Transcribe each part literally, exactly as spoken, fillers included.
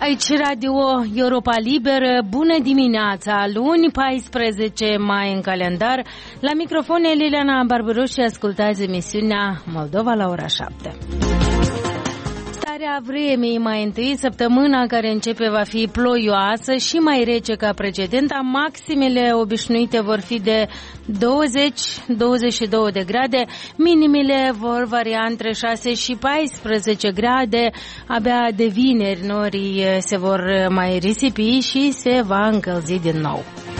Aici Radio Europa Liberă, bună dimineața, luni paisprezece mai în calendar. La microfon e Liliana Barbaros și ascultați emisiunea Moldova la ora șapte. Starea vremii mai întâi, săptămâna care începe va fi ploioasă și mai rece ca precedenta. Maximele obișnuite vor fi de douăzeci douăzeci și două de grade, minimile vor varia între șase și paisprezece grade. Abia de vineri norii se vor mai risipi și se va încălzi din nou.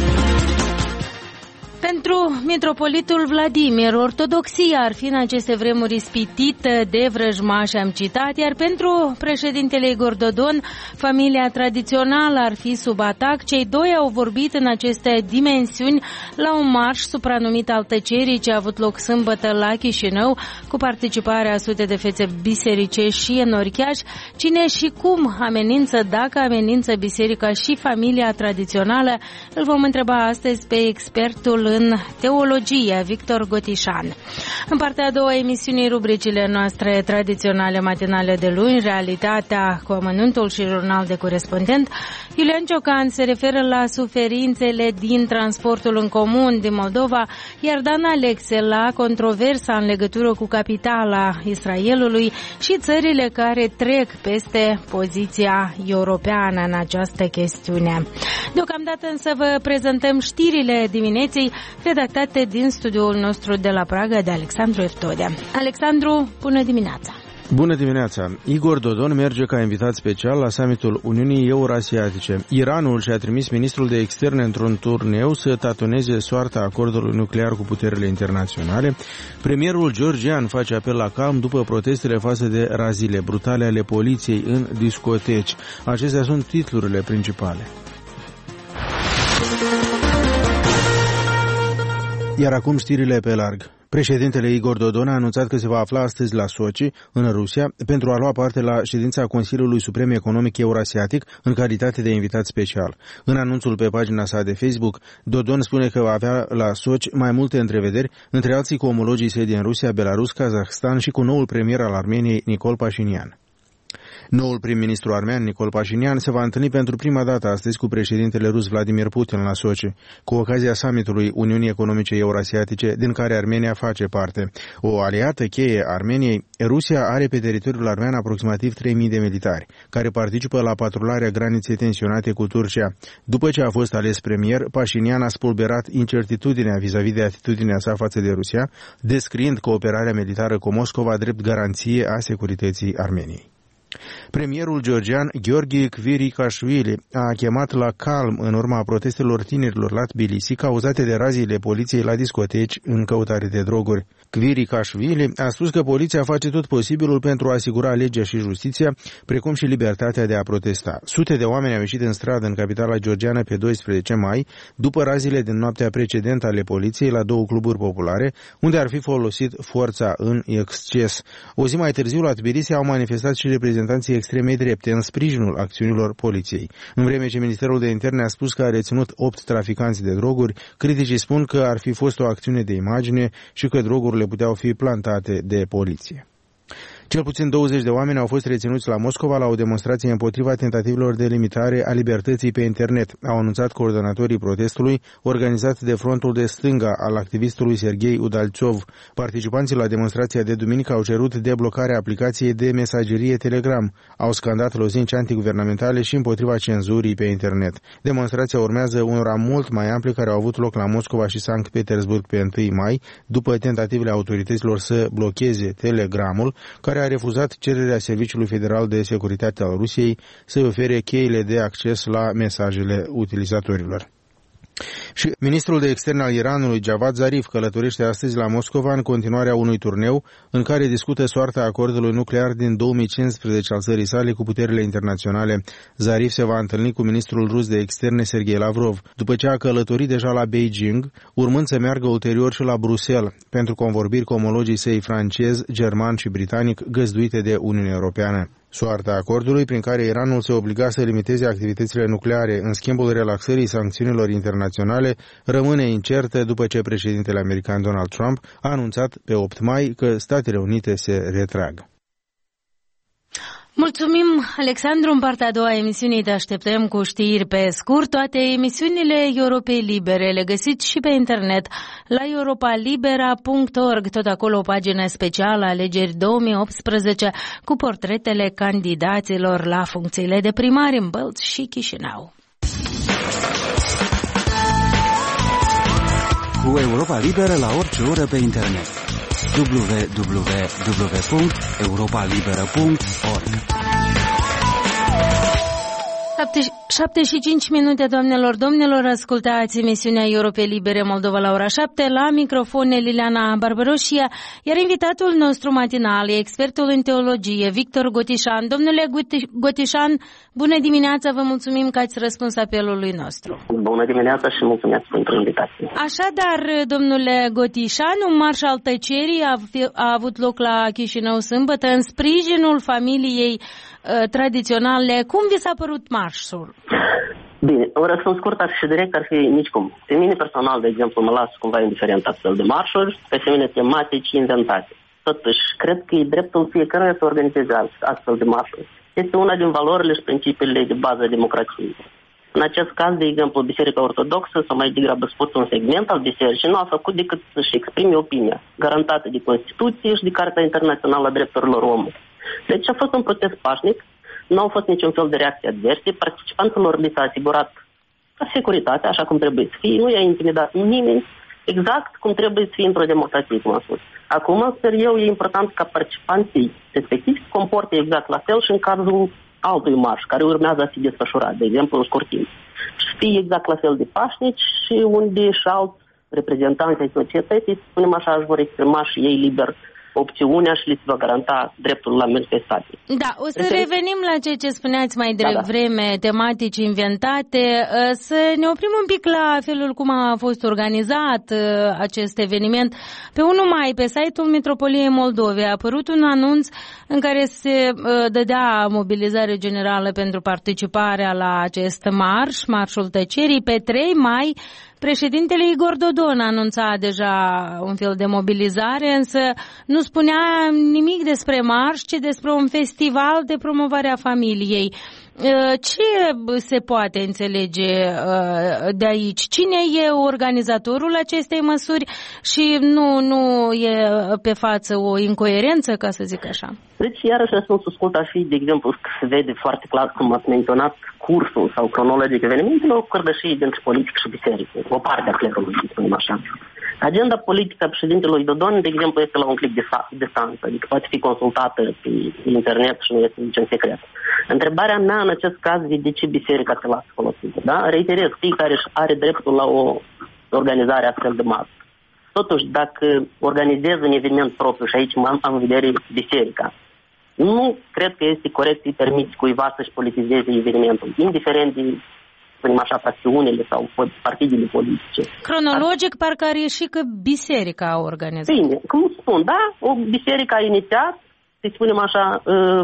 Pentru mitropolitul Vladimir, ortodoxia ar fi în aceste vremuri ispitită de vrăjmași, am citat, iar pentru președintele Igor Dodon, familia tradițională ar fi sub atac. Cei doi au vorbit în aceste dimensiuni la un marș supranumit al tăcerii ce a avut loc sâmbătă la Chișinău, cu participarea a sute de fețe bisericești și enorichiași. Cine și cum amenință, dacă amenință biserica și familia tradițională, îl vom întreba astăzi pe expertul în teologie, Victor Gotișan. În partea a doua a emisiunii, rubricile noastre tradiționale matinale de luni, realitatea cu amănuntul și jurnal de corespondent. Iulian Ciocan se referă la suferințele din transportul în comun din Moldova, iar Dan Alexe la controversa în legătură cu capitala Israelului și țările care trec peste poziția europeană în această chestiune. Deocamdată însă vă prezentăm știrile dimineții redactate din studioul nostru de la Praga de Alexandru Eftodea. Alexandru, bună dimineața! Bună dimineața! Igor Dodon merge ca invitat special la summitul Uniunii Eurasiatice. Iranul și-a trimis ministrul de externe într-un turneu să tatoneze soarta acordului nuclear cu puterile internaționale. Premierul georgian face apel la calm după protestele față de razile brutale ale poliției în discoteci. Acestea sunt titlurile principale. Iar acum știrile pe larg. Președintele Igor Dodon a anunțat că se va afla astăzi la Sochi, în Rusia, pentru a lua parte la ședința Consiliului Suprem Economic Eurasiatic în calitate de invitat special. În anunțul pe pagina sa de Facebook, Dodon spune că va avea la Sochi mai multe întrevederi, între alții cu omologii săi din Rusia, Belarus, Kazahstan și cu noul premier al Armeniei, Nicol Pașinian. Noul prim-ministru armean, Nicol Pașinian, se va întâlni pentru prima dată astăzi cu președintele rus Vladimir Putin la Sochi, cu ocazia summitului Uniunii Economice Eurasiatice, din care Armenia face parte. O aliată cheie Armeniei, Rusia are pe teritoriul armean aproximativ trei mii de militari, care participă la patrularea graniței tensionate cu Turcia. După ce a fost ales premier, Pașinian a spulberat incertitudinea vis-a-vis de atitudinea sa față de Rusia, descriind cooperarea militară cu Moscova drept garanție a securității Armeniei. Premierul georgian Gheorghe Kvirikashvili a chemat la calm în urma protestelor tinerilor la Tbilisi cauzate de raziile poliției la discoteci în căutare de droguri. Kvirikashvili a spus că poliția face tot posibilul pentru a asigura legea și justiția, precum și libertatea de a protesta. Sute de oameni au ieșit în stradă în capitala georgiană pe doisprezece mai, după razile din noaptea precedentă ale poliției la două cluburi populare, unde ar fi folosit forța în exces. O zi mai târziu la Tbilisi au manifestat și reprezentanții extremei drepte în sprijinul acțiunilor poliției. În vreme ce Ministerul de Interne a spus că a reținut opt traficanți de droguri, criticii spun că ar fi fost o acțiune de imagine și că drogurile puteau fi plantate de poliție. Cel puțin douăzeci de oameni au fost reținuți la Moscova la o demonstrație împotriva tentativelor de limitare a libertății pe internet, au anunțat coordonatorii protestului organizat de frontul de stânga al activistului Serghei Udalțov. Participanții la demonstrația de duminică au cerut deblocarea aplicației de mesagerie Telegram, au scandat lozinci antiguvernamentale și împotriva cenzurii pe internet. Demonstrația urmează unora mult mai ample care au avut loc la Moscova și Sankt Petersburg pe întâi mai, după tentativele autorităților să blocheze Telegramul, care a refuzat cererea Serviciului Federal de Securitate al Rusiei să ofere cheile de acces la mesajele utilizatorilor. Și ministrul de externe al Iranului, Javad Zarif, călătorește astăzi la Moscova în continuarea unui turneu în care discută soarta acordului nuclear din două mii cincisprezece al țării sale cu puterile internaționale. Zarif se va întâlni cu ministrul rus de externe, Sergei Lavrov, după ce a călătorit deja la Beijing, urmând să meargă ulterior și la Bruxelles, pentru convorbiri cu omologii săi francez, german și britanic, găzduite de Uniunea Europeană. Soarta acordului prin care Iranul se obliga să limiteze activitățile nucleare în schimbul relaxării sancțiunilor internaționale rămâne incertă după ce președintele american Donald Trump a anunțat pe opt mai că Statele Unite se retrag. Mulțumim, Alexandru. În partea a doua a emisiunii te așteptăm cu știri pe scurt. Toate emisiunile Europei Libere le găsiți și pe internet la europa libera punct org. Tot acolo o pagină specială Alegeri două mii optsprezece cu portretele candidaților la funcțiile de primari în Bălți și Chișinău. Cu Europa Liberă la orice oră pe internet. w w w punct europa liberă punct org. șapte și cinci minute, doamnelor, domnilor, ascultați emisiunea Europei Libere Moldova la ora șapte, la microfon Liliana Barbaroșia, iar invitatul nostru matinal e expertul în teologie, Victor Gotișan. Domnule Gotișan, bună dimineața, vă mulțumim că ați răspuns apelului nostru. Bună dimineața și mulțumesc pentru invitație. Așadar, domnule Gotișan, un marș al tăcerii a, a avut loc la Chișinău sâmbătă în sprijinul familiei uh, tradiționale. Cum vi s-a părut marșul? Bine, un răspuns scurt ar fi direct, ar fi nicicum. Pe mine personal, de exemplu, mă las cumva indiferent astfel de marșuri, pe mine tematici inventate. Totuși, cred că e dreptul fiecăruia să organizeze astfel de marșuri. Este una din valorile și principiile de bază a democrației. În acest caz, de exemplu, Biserica Ortodoxă, sau mai degrabă spus un segment al bisericii, nu a făcut decât să-și exprime opinia, garantată de Constituție și de Carta Internațională a Drepturilor Omului. Deci a fost un protest pașnic, nu au fost niciun fel de reacție adverse, participanților li s-a asigurat securitatea, așa cum trebuie să fie, nu i-a intimidat nimeni, exact cum trebuie să fie într-o democrație, cum am spus. Acum, sper eu, e important ca participanții respectivi să comporte exact la fel și în cazul altui marș, care urmează a fi desfășurat, de exemplu, în scurt timp. Și fie exact la fel de pașnici și unde și alți reprezentanți ai societății, spunem așa, își vor exprima și ei liber opțiunea și li se va garanta dreptul la manifestație. Da, o să Refer... revenim la ceea ce spuneați mai devreme, da, da. tematici inventate. Să ne oprim un pic la felul cum a fost organizat acest eveniment. Pe unu mai, pe site-ul Mitropoliei Moldovei, a apărut un anunț în care se dădea mobilizare generală pentru participarea la acest marș, Marșul Tăcerii. Pe trei mai, președintele Igor Dodon anunța deja un fel de mobilizare, însă nu spunea nimic despre marș, ci despre un festival de promovare a familiei. Ce se poate înțelege de aici? Cine e organizatorul acestei măsuri și nu, nu e pe față o incoerență, ca să zic așa? Deci, iarăși, răspunsul scurt ar fi, de exemplu, că se vede foarte clar cum ați menționat cursul sau cronologic evenimentelor, o cărdășie dintre politică și biserică, o parte a clerului, să spunem așa. Agenda politică a președintelui Dodon, de exemplu, este la un clic de distanță, adică poate fi consultată pe internet și nu este niciun secret. Întrebarea mea în acest caz e de ce biserica se lasă folosită, da? Reiterez, fiecare are dreptul la o organizare astfel de masă. Totuși, dacă organizez un eveniment propriu, și aici am în vedere biserica, nu cred că este corect să-i permiți cuiva să-și politizeze evenimentul, indiferent de, spunem așa, pasiunile sau partidele politice. Cronologic, Ar... parcă ar ieși că biserica a organizat. Bine, cum spun, da? O biserică a inițiat, să spunem așa, uh,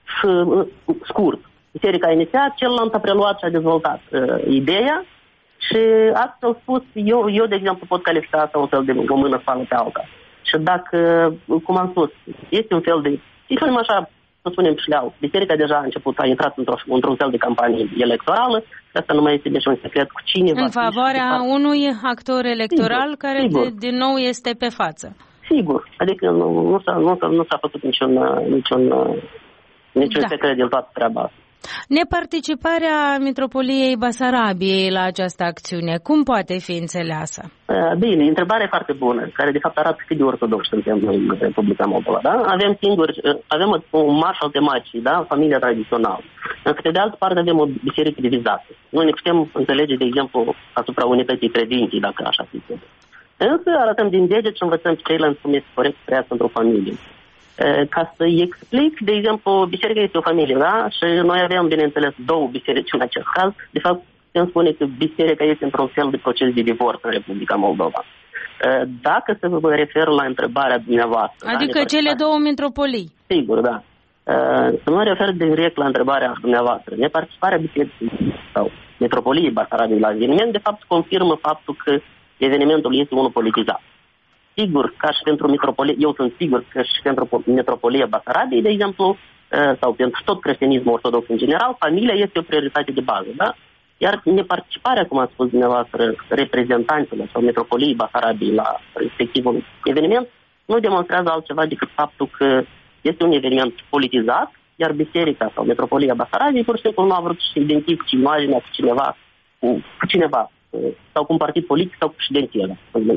uh, scurt. Biserica a inițiat, celălalt a preluat și a dezvoltat uh, ideea și astfel spus, eu, eu, de exemplu, pot califica asta un fel de o mână spală pe alta. Și dacă, cum am spus, este un fel de, să spunem așa, să spunem șleau, biserica deja a început, a intrat într-o, într-un fel de campanie electorală, și asta nu mai este nici un secret cu cine va în favoarea unui actor electoral, sigur, care sigur. De, din nou este pe față. Sigur, adică nu, nu, s-a, nu, s-a, nu s-a făcut niciun, niciun, niciun da. secret de toată treaba asta. Neparticiparea Mitropoliei Basarabiei la această acțiune, cum poate fi înțeleasă? Bine, întrebarea e foarte bună, care de fapt arată cât de ortodox suntem noi în Republica Moldova. Da? Avem singuri, avem un marș al temacii, da? Familia tradițională. Însă, de altă parte, avem o biserică divizată. Noi ne putem înțelege, de exemplu, asupra unității credinței, dacă așa se zice. Însă arătăm din deget și învățăm pe ceilalți cum este corect să trăiască într-o familie. Ca să-i explic, de exemplu, biserica este o familie, da? Și noi avem, bineînțeles, două biserici în acest caz. De fapt, putem spune că biserica este într-un fel de proces de divorț în Republica Moldova. Dacă să vă refer la întrebarea dumneavoastră... Adică da, cele două mitropolii. Sigur, da. Să mă refer direct la întrebarea dumneavoastră. Neparticiparea bisericii sau Mitropoliei Basarabiei la eveniment, de fapt, confirmă faptul că evenimentul este unul politizat. Sigur, ca și pentru mitropolie, eu sunt sigur că și pentru Mitropolia Basarabiei, de exemplu, sau pentru tot creștinismul ortodox în general, familia este o prioritate de bază, da? Iar neparticiparea, cum ați spus dumneavoastră, reprezentanților sau metropoliei Basarabiei la respectivul eveniment, nu demonstrează altceva decât faptul că este un eveniment politizat, iar biserica sau metropolia Basarabiei pur și simplu nu a vrut să identifice imaginea cu cineva, cu, cu cineva, sau cu un partid politic sau cu președintele.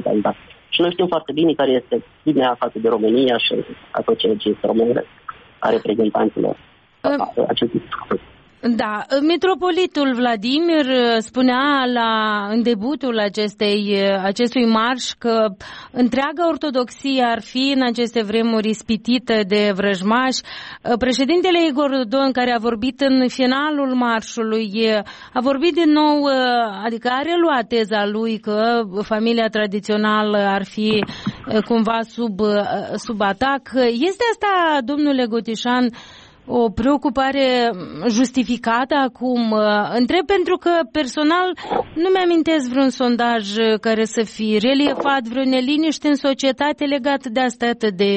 Și noi știm foarte bine care este linia față de România și tot ceea ce este românesc a reprezentanților acestui discurs. Da, mitropolitul Vladimir spunea la, în debutul acestei, acestui marș că întreaga ortodoxie ar fi în aceste vremuri ispitită de vrăjmași. Președintele Igor Dodon, care a vorbit în finalul marșului, a vorbit din nou, adică a reluat teza lui că familia tradițională ar fi cumva sub, sub atac. Este asta, domnule Gotișan, o preocupare justificată acum? Întreb pentru că personal nu mi-amintesc vreun sondaj care să fi reliefat vreo neliniște în societate legat de asta de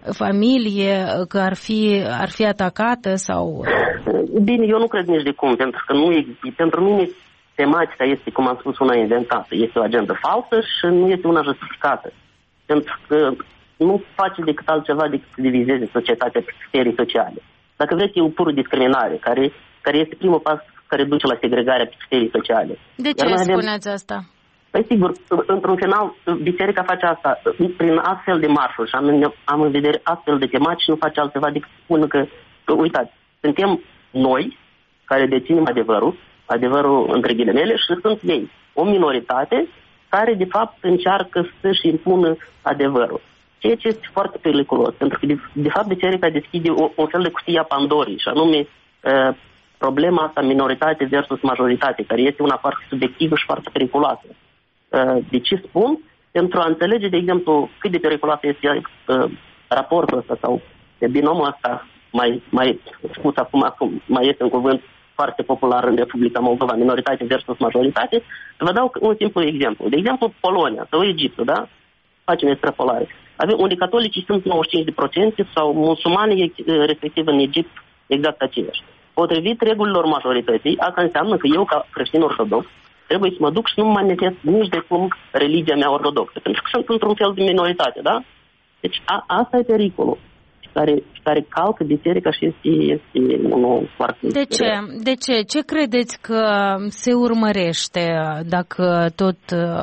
familie, că ar fi, ar fi atacată sau... Bine, eu nu cred nici de cum, pentru că nu există. Pentru mine tematica este, cum am spus, una inventată. Este o agendă falsă și nu este una justificată. Pentru că nu face decât altceva decât să divizeze societatea pe criterii sociale. Dacă vreți, e o pură discriminare, care, care este primul pas care duce la segregarea pe criterii sociale. De ce spuneți asta? Păi sigur, într-un final, biserica face asta prin astfel de marșuri și am, am în vedere astfel de tematici, nu face altceva decât să spună că, că, uitați, suntem noi care deținem adevărul, adevărul între ghilimele, și sunt ei, o minoritate care de fapt încearcă să-și impună adevărul. Ceea ce este foarte periculos, pentru că de, de fapt biserica deschide o, o fel de cutie a Pandorii, și anume uh, problema asta minoritate versus majoritate, care este una foarte subiectivă și foarte periculoasă. Uh, de ce spun? Pentru a înțelege, de exemplu, cât de periculoasă este uh, raportul ăsta sau binomul ăsta, mai, mai spus acum, acum, mai este un cuvânt foarte popular în Republica Moldova, minoritate versus majoritate. Vă dau un simplu exemplu. De exemplu, Polonia sau Egiptul, da? Facem extrapolare. Avem, unde catolicii sunt nouăzeci și cinci la sută sau musulmani, respectiv în Egipt, exact aceiași. Potrivit regulilor majorității, asta înseamnă că eu, ca creștin ortodox, trebuie să mă duc și nu mă manifest nici de cum religia mea ortodoxă, pentru că sunt într-un fel de minoritate, da? Deci a, asta e pericolul care, care calcă biserica și este, este unul foarte... De ce? De ce? Ce credeți că se urmărește dacă tot...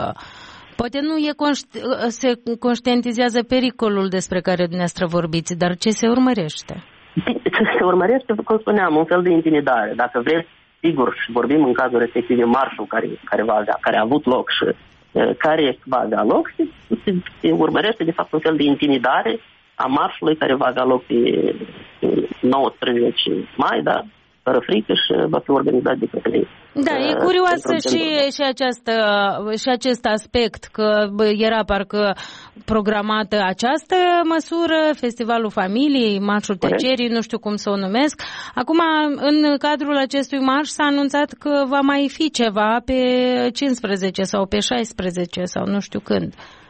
Poate nu e conști- se conștientizează pericolul despre care dumneavoastră vorbiți, dar ce se urmărește? Se urmărește, cum spuneam, un fel de intimidare. Dacă vreți, sigur, și vorbim în cazul respectiv marșul care, care, va avea, care a avut loc și uh, care va avea loc, se, se, se urmărește, de fapt, un fel de intimidare a marșului care va avea loc pe nouăsprezece mai, da? Fără frică, și va fi organizat de către ei. Da, e curioasă și, și, această, și acest aspect, că era parcă programată această măsură, Festivalul Familiei, Marșul Tăcerii, nu știu cum să o numesc. Acum, în cadrul acestui marș s-a anunțat că va mai fi ceva pe cincisprezece sau pe șaisprezece sau nu știu când.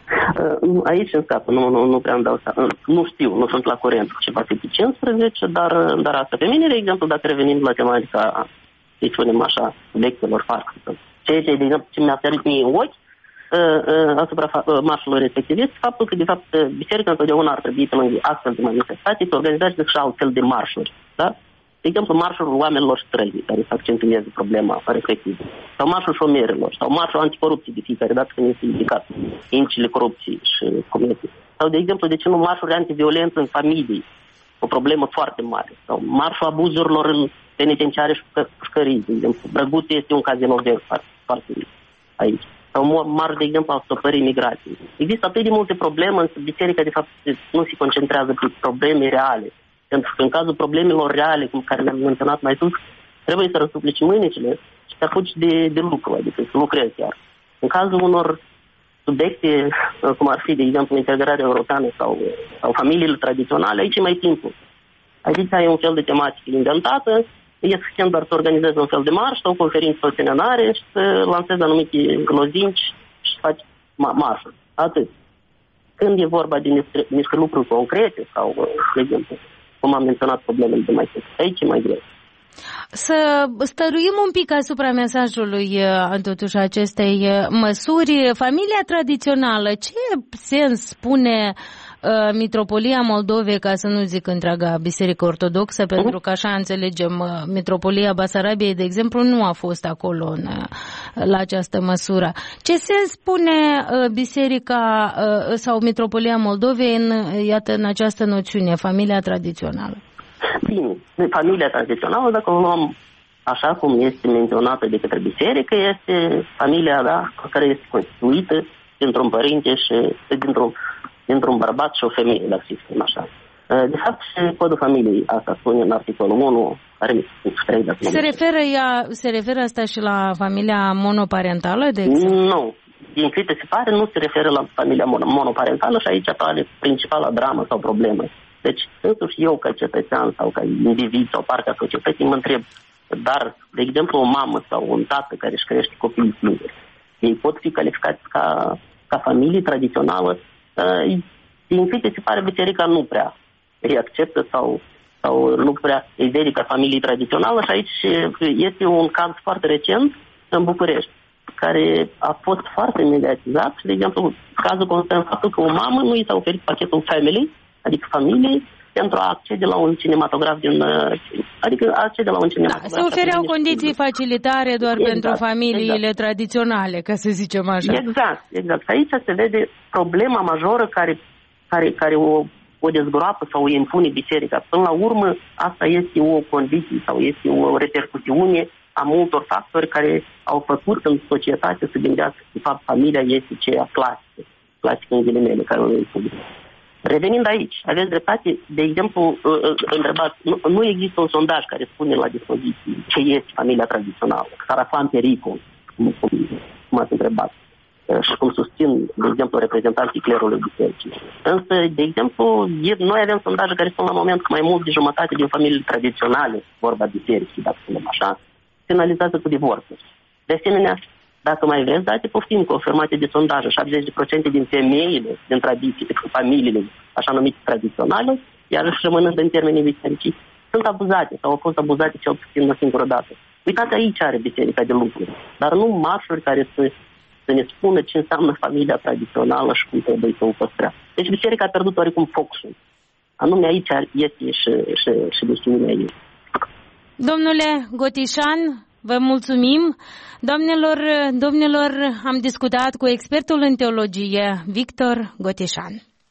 Aici în scapă, nu, nu, nu prea îmi dau seama, nu știu, nu sunt la curent ce va fi pe cincisprezece, dar, dar asta pe mine, de exemplu, dacă revenim la tematica, să spunem așa, subiectelor farce, ceea ce, de exemplu, ce mi-a sărit mie în ochi uh, uh, asupra uh, marșului respectiv este faptul că, de fapt, biserica întotdeauna ar trebui pe lângă astfel de manifestații să organizează și altfel de marșuri, da? De exemplu, marșul oamenilor străzi, care să accentueze problema respectivă, sau marșul șomerilor, sau marșul anticorupție de fiecare dată când este indicat indicele corupției și comunității. Sau, de exemplu, de ce nu marșuri antiviolență în familie, o problemă foarte mare, sau marșul abuzurilor în penitenciare și pușcării, de exemplu. Brăguț este un cazino foarte, foarte aici. Sau marș, de exemplu, al stopării migrației. Există atât de multe probleme, însă biserica, de fapt, nu se concentrează pe probleme reale. Pentru că în cazul problemelor reale, cum care le-am menționat mai sus, trebuie să răsuplici mâinile și să apuci de, de lucru, adică să lucrezi chiar. În cazul unor subiecte, cum ar fi, de exemplu, integrarea europeană sau, sau familiile tradiționale, aici e mai simplu. Aici ai un fel de tematică inventată, e suficient doar să organizezi un fel de marș sau o conferință sau seminare și să lansezi anumite lozinci și să faci marșuri. Atât. Când e vorba de niște, niște lucruri concrete sau, de exemplu, cum am menționat problemele de mai sus. Aici e mai greu. Să stăruim un pic asupra mesajului totuși acestei măsuri. Familia tradițională, ce sens spune Mitropolia Moldovei, ca să nu zic întreaga Biserică Ortodoxă, uh-huh. pentru că așa înțelegem, Mitropolia Basarabiei, de exemplu, nu a fost acolo în, la această măsură. Ce sens spune Biserica sau Mitropolia Moldovei în, iată, în această noțiune, familia tradițională? Bine, familia tradițională, dacă o luăm așa cum este menționată de către biserică, este familia, da, care este constituită dintr-un părinte și dintr-un, dintr-un bărbat și o femeie, dacă să spun așa. De fapt, și codul familiei, asta spune în articolul unu, care se referă, ea, se referă asta și la familia monoparentală, de exemplu? Nu. Din câte se pare, nu se referă la familia monoparentală și aici apare principala dramă sau problemă. Deci, însuși eu, ca cetățean sau ca individ sau parte a societății, mă întreb, dar, de exemplu, o mamă sau un tată care își crește copiii singuri, ei pot fi calificați ca, ca familie tradițională? Din câte se pare, biserica nu prea îi acceptă sau, sau nu prea îi vede ca familie tradițională și aici este un caz foarte recent în București, care a fost foarte mediatizat. De exemplu, cazul constă în faptul că o mamă nu i s-a oferit pachetul family, adică familie, pentru a accede la un cinematograf din... Adică a accede la un cinematograf. Da, se ofereau condiții facilitare doar exact, pentru familiile exact. tradiționale, ca să zicem așa. Exact, exact. Aici se vede problema majoră care, care, care o, o dezgroapă sau o impune biserica. Până la urmă, asta este o condiție sau este o repercusiune a multor factori care au făcut în societate să gândească că, de fapt, familia este ceea clasică, clasică în ghilimele, care o impune. Revenind aici, aveți dreptate, de exemplu, întrebați, nu, nu există un sondaj care spune la dispoziție ce este familia tradițională, că s-ar afla în pericol, cum, cum, cum ați întrebat, și cum susțin, de exemplu, reprezentanții clerului bisericii. Însă, de exemplu, noi avem sondaje care spun la moment că mai mult de jumătate din familiile tradiționale, vorba bisericii, dacă spunem așa, finalizează cu divorțuri. De asemenea, dacă mai vreți date, poftim confirmate de sondaje, șaptezeci la sută din femeile din tradiții, de familiile așa numite tradiționale, iar își rămânând în termenii bisericii, sunt abuzate sau au fost abuzate cel puțin o singură dată. Uitați, aici are biserica de lucru, dar nu marșuri care să, să ne spună ce înseamnă familia tradițională și cum trebuie să o păstrează. Deci biserica a pierdut oricum focusul. Anume aici este și, și, și misiunea ei. Domnule Gotișan, vă mulțumim. Doamnelor, domnilor, am discutat cu expertul în teologie, Victor Gotișan.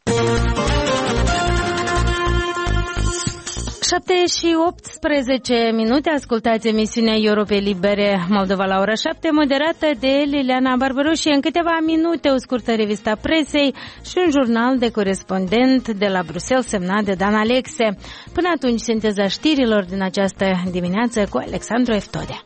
șapte și optsprezece minute, ascultați emisiunea Europe Libere Moldova la ora șapte, moderată de Liliana Barbaru și în câteva minute o scurtă revista presei și un jurnal de corespondent de la Bruxelles semnat de Dan Alexe. Până atunci, sinteza știrilor din această dimineață cu Alexandru Eftodea.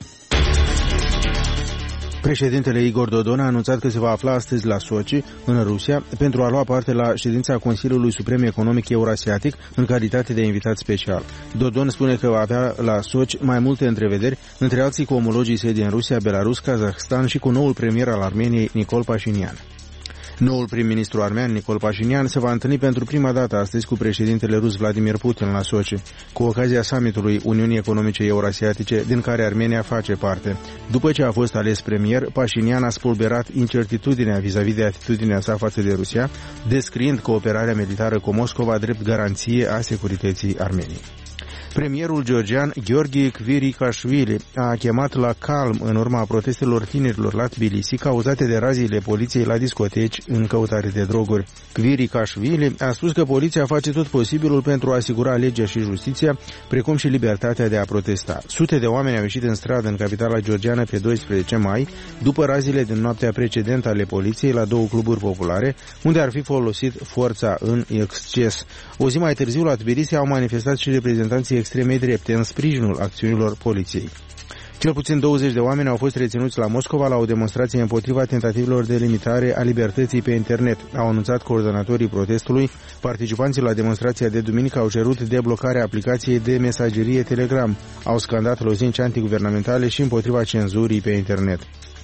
Președintele Igor Dodon a anunțat că se va afla astăzi la Sochi, în Rusia, pentru a lua parte la ședința Consiliului Suprem Economic Eurasiatic în calitate de invitat special. Dodon spune că va avea la Sochi mai multe întrevederi, între alții cu omologii săi din Rusia, Belarus, Kazahstan și cu noul premier al Armeniei, Nicol Pașinian. Noul prim-ministru armean, Nicol Pașinian, se va întâlni pentru prima dată astăzi cu președintele rus Vladimir Putin la Sochi, cu ocazia summitului Uniunii Economice Eurasiatice, din care Armenia face parte. După ce a fost ales premier, Pașinian a spulberat incertitudinea vis-a-vis de atitudinea sa față de Rusia, descriind cooperarea militară cu Moscova drept garanție a securității Armeniei. Premierul georgian Gheorghe Kvirikashvili a chemat la calm în urma protestelor tinerilor la Tbilisi cauzate de raziile poliției la discoteci în căutare de droguri. Kvirikashvili a spus că poliția face tot posibilul pentru a asigura legea și justiția, precum și libertatea de a protesta. Sute de oameni au ieșit în stradă în capitala georgiană pe doisprezece mai, după raziile din noaptea precedentă ale poliției la două cluburi populare, unde ar fi folosit forța în exces. O zi mai târziu, la Tbilisi au manifestat și reprezentanții extremei drepte în sprijinul acțiunilor poliției. Cel puțin douăzeci de oameni au fost reținuți la Moscova la o demonstrație împotriva tentativelor de limitare a libertății pe internet, au anunțat coordonatorii protestului. Participanții la demonstrația de duminică au cerut deblocarea aplicației de mesagerie Telegram, au scandat lozinci antiguvernamentale și împotriva cenzurii pe internet.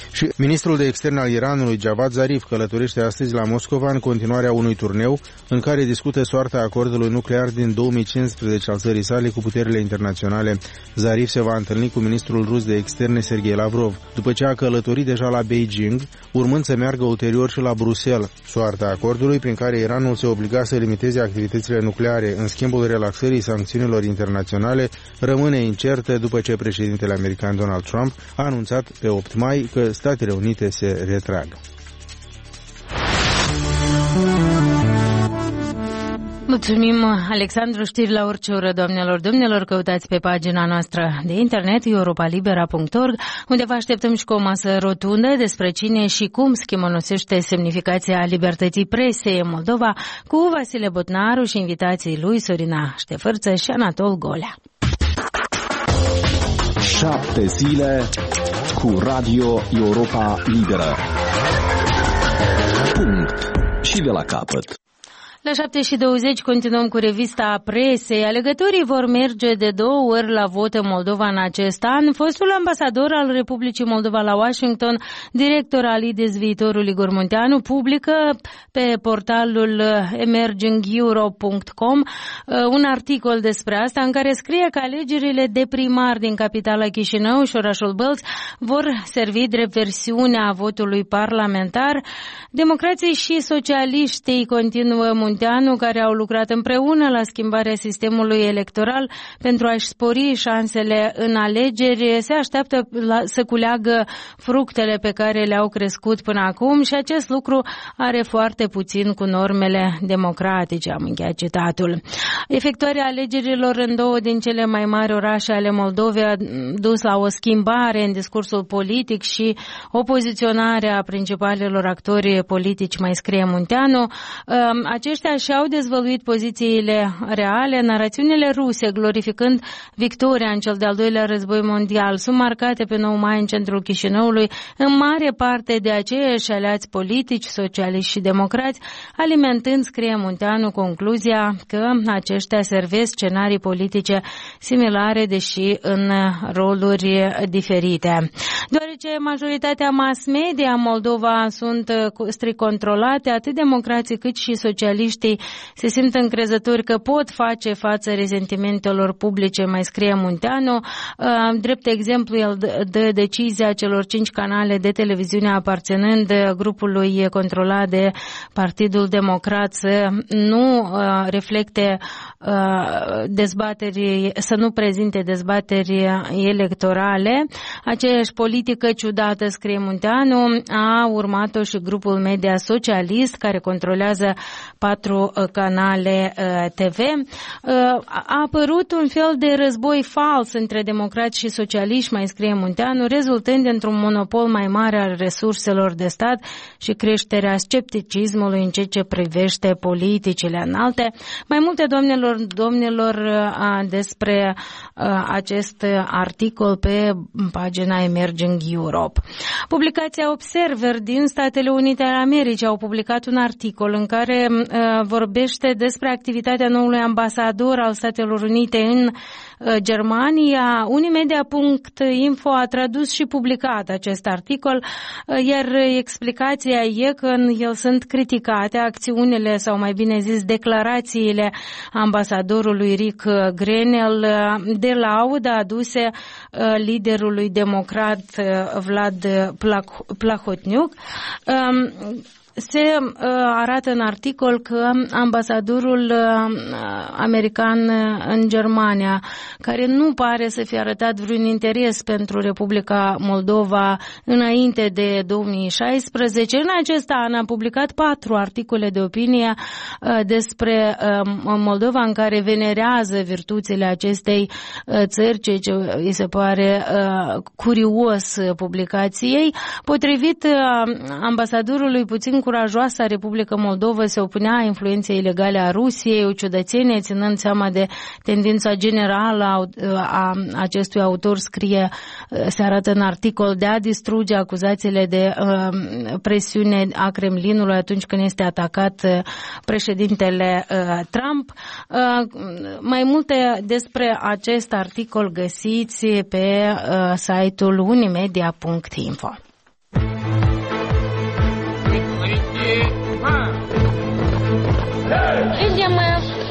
Și ministrul de externe al Iranului, Javad Zarif, călătorește astăzi la Moscova în continuarea unui turneu în care discută soarta acordului nuclear din două mii cincisprezece al țării sale cu puterile internaționale. Zarif se va întâlni cu ministrul rus de externe, Sergei Lavrov, după ce a călătorit deja la Beijing, urmând să meargă ulterior și la Bruxelles. Soarta acordului prin care Iranul se obliga să limiteze activitățile nucleare în schimbul relaxării sancțiunilor internaționale rămâne incertă după ce președintele american Donald Trump a anunțat pe opt mai că Statele Unite se retrag. Mulțumim, Alexandru. Știri la orice oră, doamnelor, domnilor. Căutați pe pagina noastră de internet europa libera punct org, unde vă așteptăm și cu o masă rotundă despre cine și cum schimonosește semnificația libertății presei în Moldova, cu Vasile Botnaru și invitații lui Sorina Ștefărță și Anatol Golea. Șapte zile cu Radio Europa Liberă. Punct. Și de la capăt. La șapte și douăzeci continuăm cu revista presei. Alegătorii vor merge de două ori la vot în Moldova în acest an. Fostul ambasador al Republicii Moldova la Washington, director al I D E S Viitorul Igor Munteanu, publică pe portalul emerging europe punct com un articol despre asta în care scrie că alegerile de primar din capitala Chișinău și orașul Bălți vor servi drept versiunea votului parlamentar. Democrații și socialiștii, continuă Munteanu, care au lucrat împreună la schimbarea sistemului electoral pentru a-și spori șansele în alegeri, se așteaptă la, să culeagă fructele pe care le-au crescut până acum și acest lucru are foarte puțin cu normele democratice, am încheiat citatul. Efectuarea alegerilor în două din cele mai mari orașe ale Moldovei a dus la o schimbare în discursul politic și opoziționarea principalelor actori politici, mai scrie Munteanu. Aceștia și-au dezvăluit pozițiile reale. Narațiunile ruse, glorificând victoria în cel de-al doilea război mondial, sunt marcate pe nouă mai în centrul Chișinăului, în mare parte de aceiași aliați politici, socialiști și democrați, alimentând, scrie Munteanu, concluzia că aceștia servesc scenarii politice similare, deși în roluri diferite. Deoarece majoritatea mass media în Moldova sunt strict controlate, atât democrații cât și socialiștii se simt încrezători că pot face față rezentimentelor publice, mai scrie Munteanu. Drept exemplu, el dă decizia celor cinci canale de televiziune aparținând grupului controlat de Partidul Democrat să nu reflecte dezbateri, să nu prezinte dezbateri electorale. Aceeași politică ciudată, scrie Munteanu, a urmat-o și grupul media socialist, care controlează patru canale T V. A apărut un fel de război fals între democrați și socialiști, mai scrie Munteanu, rezultând într-un monopol mai mare al resurselor de stat și creșterea scepticismului în ceea ce privește politicile înalte. Mai multe, doamnelor, domnilor, despre acest articol pe pagina Emerging Europe. Publicația Observer din Statele Unite ale Americii au publicat un articol în care uh, vorbește despre activitatea noului ambasador al Statelor Unite în uh, Germania. Unimedia punct info a tradus și publicat acest articol, uh, iar explicația e că în el sunt criticate acțiunile, sau mai bine zis declarațiile ambasadorului Rick Grenell uh, de laudă aduse uh, liderului democrat uh, Vlad Plahotniuc. Um, Se uh, arată în articol că ambasadorul uh, american în Germania, care nu pare să fie arătat vreun interes pentru Republica Moldova înainte de două mii șaisprezece, în acest an a publicat patru articole de opinie uh, despre uh, Moldova, în care venerează virtuțile acestei uh, țări, ceea ce îi se pare uh, curios publicației. Potrivit uh, ambasadorului puțin curajoasa Republică Moldova se opunea influenței ilegale a Rusiei, o ciudățenie, ținând seama de tendința generală a, a acestui autor, scrie, se arată în articol, de a distruge acuzațiile de uh, presiune a Kremlinului atunci când este atacat uh, președintele uh, Trump. Uh, mai multe despre acest articol găsiți pe uh, site-ul unimedia punct info.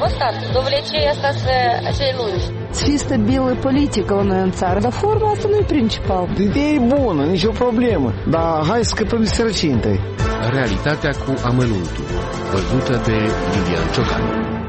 stat, dovlecei asta să se lungi. Să fie stabilă politică la noi în țară, dar forma asta nu e principal. Ideea e bună, nicio problemă, dar hai să scăpăm de sărăcie întâi. Realitatea cu amănuntul, văzută de Lilian Ciocan.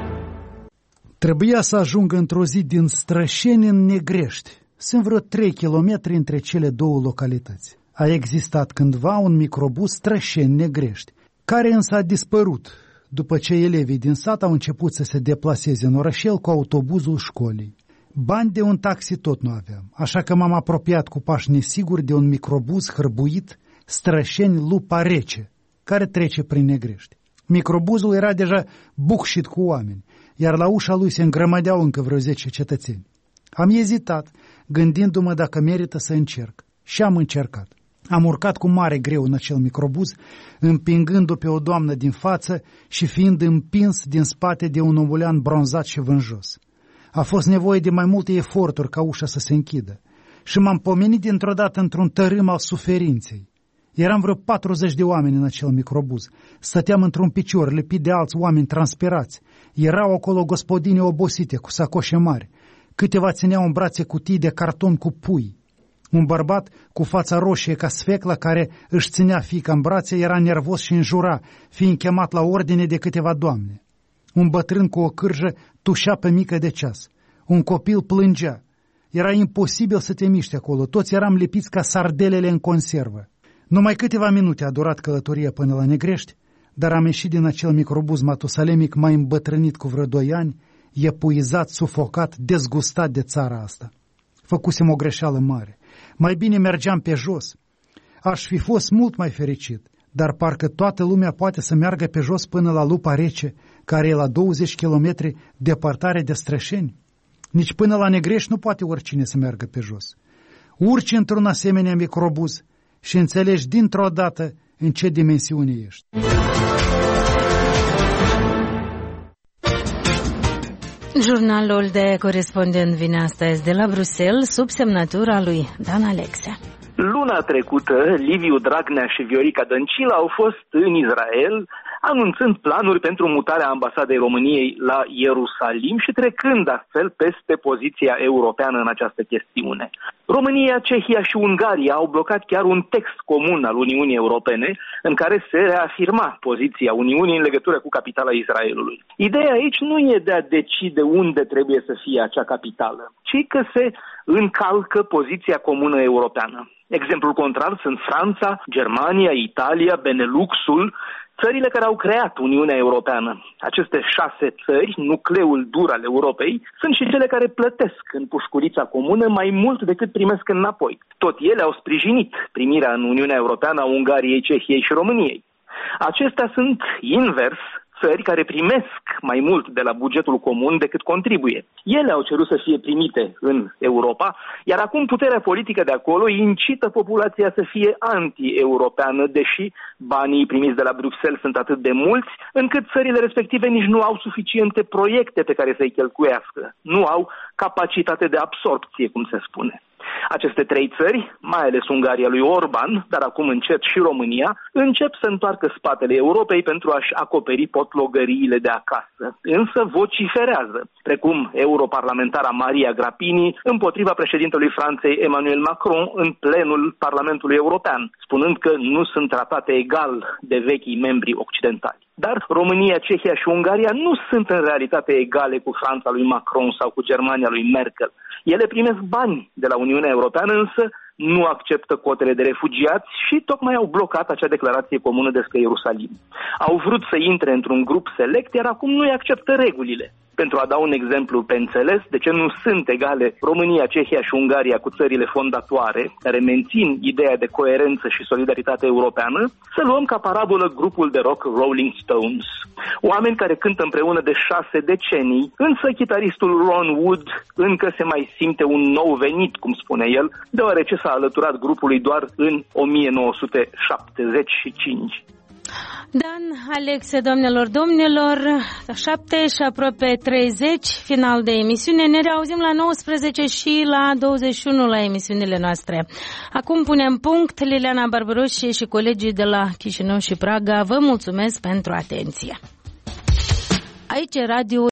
Trebuia să ajungă într-o zi din Strășeni în Negrești. Sunt vreo trei kilometri între cele două localități. A existat cândva un microbuz Strășeni-Negrești, care însă a dispărut după ce elevii din sat au început să se deplaseze în orășel cu autobuzul școlii. Bani de un taxi tot nu aveam, așa că m-am apropiat cu pași nesiguri de un microbuz hărbuit Strășeni-Lupa Rece, care trece prin Negrești. Microbuzul era deja bucșit cu oameni, iar la ușa lui se îngrămădeau încă vreo zece cetățeni. Am ezitat, gândindu-mă dacă merită să încerc. Și am încercat. Am urcat cu mare greu în acel microbuz, împingând-o pe o doamnă din față și fiind împins din spate de un omulean bronzat și vânjos. A fost nevoie de mai multe eforturi ca ușa să se închidă și m-am pomenit dintr-o dată într-un tărâm al suferinței. Eram vreo patruzeci de oameni în acel microbuz. Stăteam într-un picior, lipit de alți oameni transpirați. Erau acolo gospodine obosite, cu sacoșe mari. Câteva țineau în brațe cutii de carton cu pui. Un bărbat cu fața roșie ca sfeclă, care își ținea fiica în brațe, era nervos și înjura, fiind chemat la ordine de câteva doamne. Un bătrân cu o cârjă tușea pe mică de ceas. Un copil plângea. Era imposibil să te miști acolo. Toți eram lipiți ca sardelele în conservă. Numai câteva minute a durat călătoria până la Negrești, dar am ieșit din acel microbuz matusalemic mai îmbătrânit cu vreo doi ani, epuizat, sufocat, dezgustat de țara asta. Făcusem o greșeală mare. Mai bine mergeam pe jos. Aș fi fost mult mai fericit, dar parcă toată lumea poate să meargă pe jos până la Lupa Rece, care e la douăzeci kilometri departare de Strășeni. Nici până la Negrești nu poate oricine să meargă pe jos. Urci într-un asemenea microbuz și înțelegi dintr-o dată în ce dimensiune ești. Jurnalul de corespondent vine astăzi de la Bruxelles, sub semnătura lui Dan Alexe. Luna trecută, Liviu Dragnea și Viorica Dăncilă au fost în Israel, anunțând planuri pentru mutarea ambasadei României la Ierusalim și trecând astfel peste poziția europeană în această chestiune. România, Cehia și Ungaria au blocat chiar un text comun al Uniunii Europene în care se reafirma poziția Uniunii în legătură cu capitala Israelului. Ideea aici nu e de a decide unde trebuie să fie acea capitală, ci că se încalcă poziția comună europeană. Exemplul contrar sunt Franța, Germania, Italia, Beneluxul, țările care au creat Uniunea Europeană. Aceste șase țări, nucleul dur al Europei, sunt și cele care plătesc în pușcurița comună mai mult decât primesc înapoi. Tot ele au sprijinit primirea în Uniunea Europeană a Ungariei, Cehiei și României. Acestea sunt invers țări care primesc mai mult de la bugetul comun decât contribuie. Ele au cerut să fie primite în Europa, iar acum puterea politică de acolo incită populația să fie anti-europeană, deși banii primiți de la Bruxelles sunt atât de mulți, încât țările respective nici nu au suficiente proiecte pe care să-i cheltuiască. Nu au capacitate de absorpție, cum se spune. Aceste trei țări, mai ales Ungaria lui Orban, dar acum încet și România, încep să întoarcă spatele Europei pentru a-și acoperi potlogăriile de acasă. Însă vociferează, precum europarlamentara Maria Grapini, împotriva președintelui Franței Emmanuel Macron în plenul Parlamentului European, spunând că nu sunt tratate egal de vechii membri occidentali. Dar România, Cehia și Ungaria nu sunt în realitate egale cu Franța lui Macron sau cu Germania lui Merkel. Ele primesc bani de la Uniunea Europeană, însă nu acceptă cotele de refugiați și tocmai au blocat acea declarație comună despre Ierusalim. Au vrut să intre într-un grup select, iar acum nu-i acceptă regulile. Pentru a da un exemplu pe înțeles de ce nu sunt egale România, Cehia și Ungaria cu țările fondatoare, care mențin ideea de coerență și solidaritate europeană, să luăm ca parabolă grupul de rock Rolling Stones. Oameni care cântă împreună de șase decenii, însă chitaristul Ron Wood încă se mai simte un nou venit, cum spune el, deoarece s-a alăturat grupului doar în o mie nouă sute șaptezeci și cinci. Dan Alexe, doamnelor, domnilor, șapte și aproape treizeci, final de emisiune. Ne reauzim la nouăsprezece și la douăzeci și unu la emisiunile noastre. Acum punem punct. Liliana Barbaroși și colegii de la Chișinău și Praga vă mulțumesc pentru atenție. Aici Radio